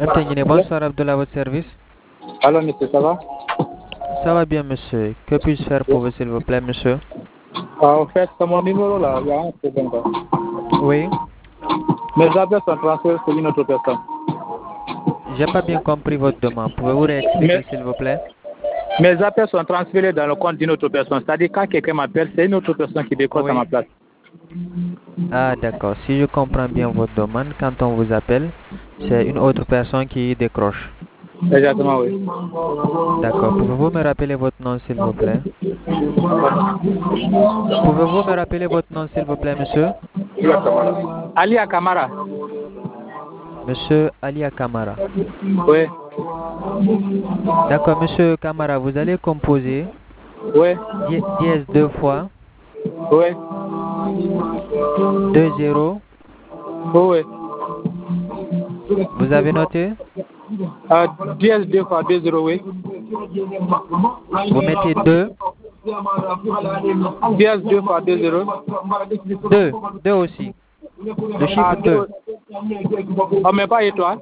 MTN Guinée, bonsoir Abdullah, à votre service. Allô, monsieur, ça va? Ça va bien, monsieur. Que puis-je faire pour vous, s'il vous plaît, monsieur? En fait, c'est mon numéro là, il y a un problème. Quoi. Oui. Mes appels sont transférés sur une autre personne. J'ai pas bien compris votre demande. Pouvez-vous réexpliquer, s'il vous plaît? Mes appels sont transférés dans le compte d'une autre personne. C'est-à-dire, quand quelqu'un m'appelle, c'est une autre personne qui décroche à ma place. Ah, d'accord. Si je comprends bien votre demande, quand on vous appelle, c'est une autre personne qui décroche. Exactement, oui. D'accord. Pouvez-vous me rappeler votre nom, s'il vous plaît? Pouvez-vous me rappeler votre nom, s'il vous plaît, monsieur? Ali Akamara. Monsieur Ali Kamara. Oui. D'accord, monsieur Kamara, vous allez composer Oui. dièse 2 fois. Oui. 2-0. Oui. Vous avez noté? Dièse 2 fois 2-0, oui. Vous mettez 2. Dièse 2 fois 2-0. 2 aussi. Le chiffre 2. On met pas étoile.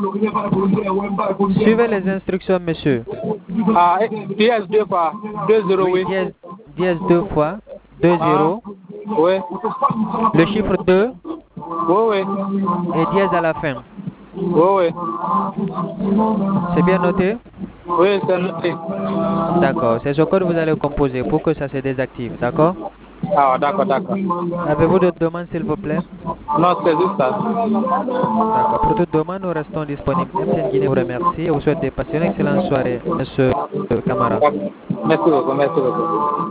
Suivez les instructions, monsieur. Dièse 2 fois 2-0, oui. Dièse 2 fois 2-0. Oui. Le chiffre 2. Oui, oui. Et dièse à la fin. Oui, oui. C'est bien noté? Oui, c'est noté. D'accord. C'est ce code que vous allez composer pour que ça se désactive. D'accord? Ah, d'accord, d'accord. Avez-vous d'autres demandes, s'il vous plaît? Non, c'est juste ça. D'accord. Pour toute demande, nous restons disponibles. MTN Guinée vous remercie et vous souhaite de passer une excellente soirée, monsieur Kamara. Merci beaucoup, merci beaucoup.